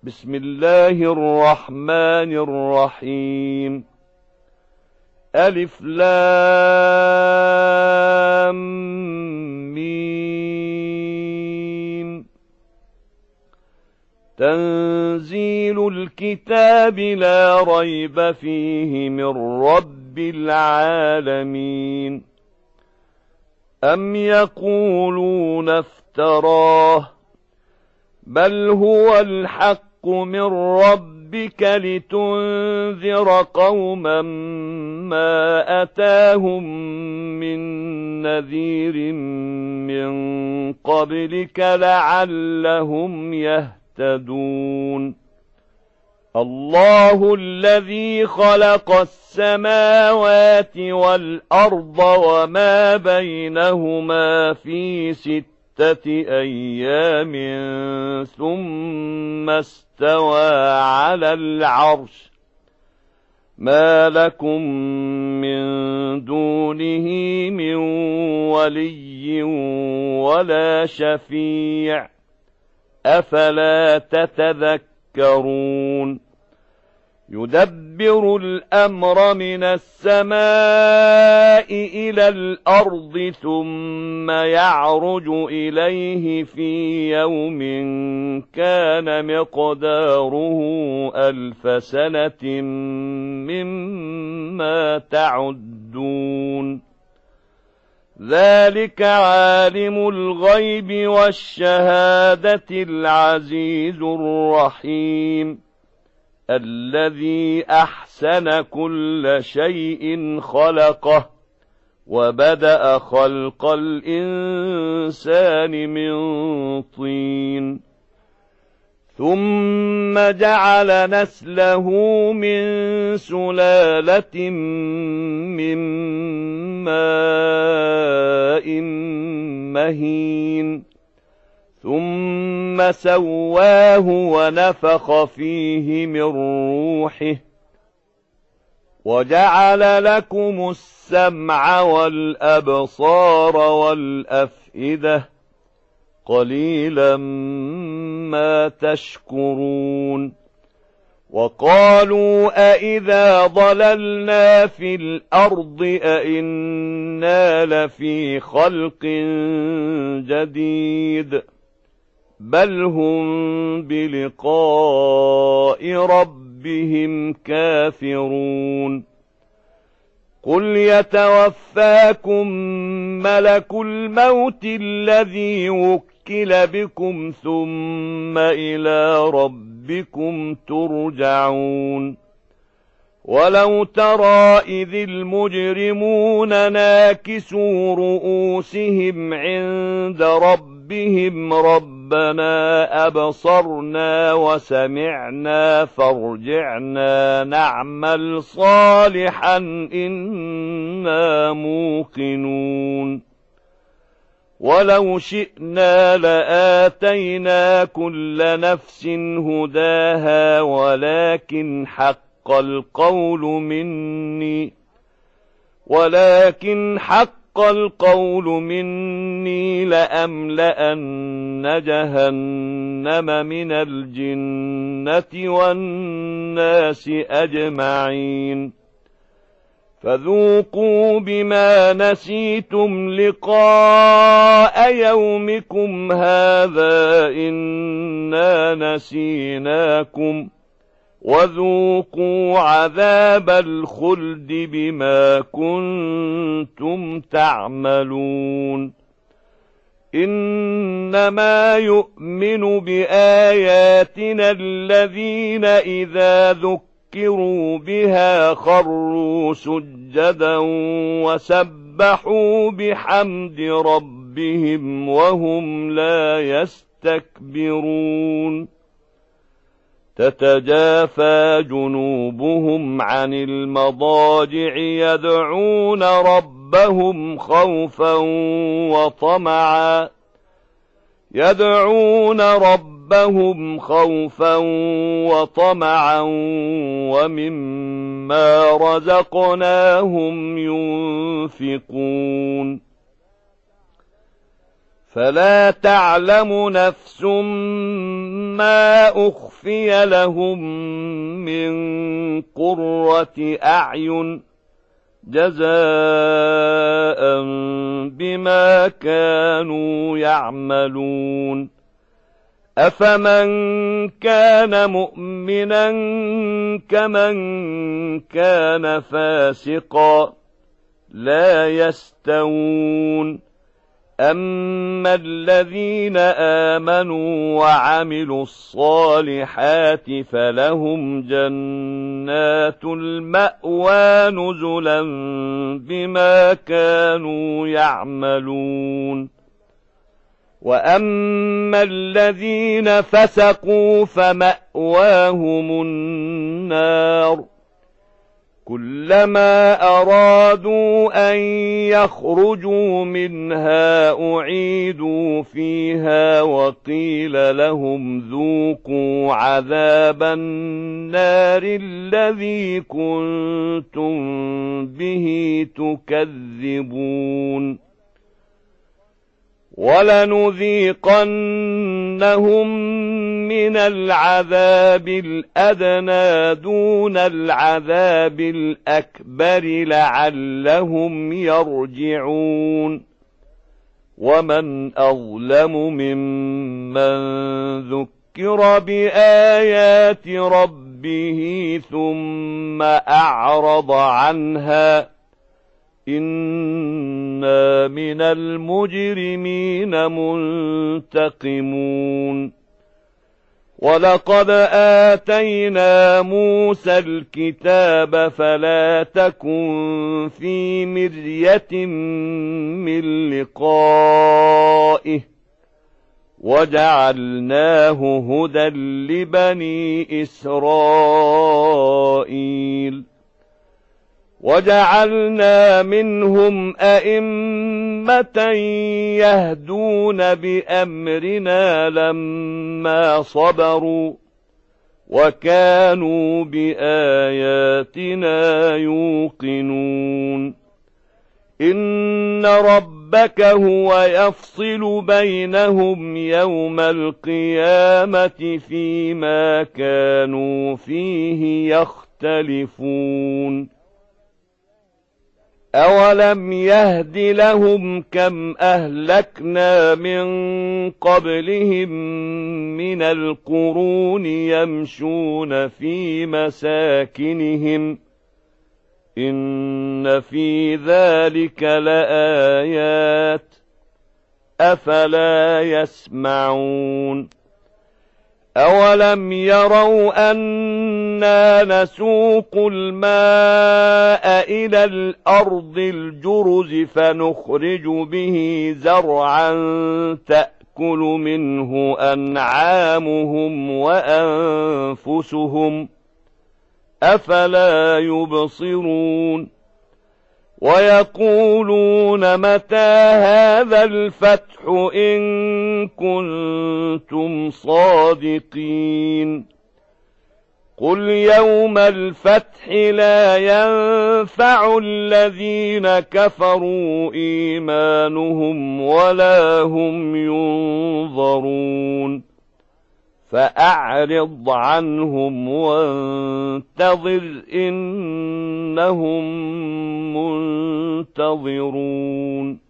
بسم الله الرحمن الرحيم. ألف لام ميم. تنزيل الكتاب لا ريب فيه من رب العالمين. أم يقولون افتراه بل هو الحق من ربك لتنذر قوما ما أتاهم من نذير من قبلك لعلهم يهتدون. الله الذي خلق السماوات والأرض وما بينهما في 6 أيام ثم استوى على العرش. ما لكم من دونه من ولي ولا شفيع أفلا تتذكرون. يدبر الأمر من السماء إلى الأرض ثم يعرج إليه في يوم كان مقداره 1000 سنة مما تعدون. ذلك عالم الغيب والشهادة العزيز الرحيم الذي أحسن كل شيء خلقه وبدأ خلق الإنسان من طين ثم جعل نسله من سلالة من ماء مهين ثم سواه ونفخ فيه من روحه وجعل لكم السمع والأبصار والأفئدة قليلا ما تشكرون. وقالوا أإذا ضللنا في الأرض أإنا لفي خلق جديد بل هم بلقاء ربهم كافرون. قل يتوفاكم ملك الموت الذي وكل بكم ثم إلى ربكم ترجعون. ولو ترى إذ المجرمون ناكسوا رؤوسهم عند ربهم ربنا أبصرنا وسمعنا فارجعنا نعمل صالحا إنا موقنون. ولو شئنا لآتينا كل نفس هداها ولكن حق القول مني لأملأن جهنم من الجنة والناس أجمعين. فذوقوا بما نسيتم لقاء يومكم هذا إنا نسيناكم وذوقوا عذاب الخلد بما كنتم تعملون. إنما يؤمن بآياتنا الذين إذا ذكروا بها خروا سجدا وسبحوا بحمد ربهم وهم لا يستكبرون. تتجافى جنوبهم عن المضاجع يدعون ربهم خوفا وطمعا ومما رزقناهم ينفقون. فلا تعلم نفس ما أخفي لهم من قرة أعين جزاء بما كانوا يعملون أفمن كان مؤمنا كمن كان فاسقا لا يستوون أما الذين آمنوا وعملوا الصالحات فلهم جنات المأوى نزلا بما كانوا يعملون وأما الذين فسقوا فمأواهم النار كلما أرادوا أن يخرجوا منها أعيدوا فيها وقيل لهم ذوقوا عذاب النار الذي كنتم به تكذبون ولنذيقنهم من العذاب الأدنى دون العذاب الأكبر لعلهم يرجعون ومن أظلم ممن ذكر بآيات ربه ثم أعرض عنها إنا من المجرمين منتقمون ولقد آتينا موسى الكتاب فلا تكن في مرية من لقائه وجعلناه هدى لبني إسرائيل وجعلنا منهم أئمة يهدون بأمرنا لما صبروا وكانوا بآياتنا يوقنون إن ربك هو يفصل بينهم يوم القيامة فيما كانوا فيه يختلفون أولم يهد لهم كم أهلكنا من قبلهم من القرون يمشون في مساكنهم إن في ذلك لآيات أفلا يسمعون أولم يروا أنا نسوق الماء إلى الأرض الجرز فنخرج به زرعا تأكل منه أنعامهم وأنفسهم أفلا يبصرون ويقولون متى هذا الفتح إن كنتم صادقين قل يوم الفتح لا ينفع الذين كفروا إيمانهم ولا هم ينظرون فأعرض عنهم وانتظر إنهم منتظرون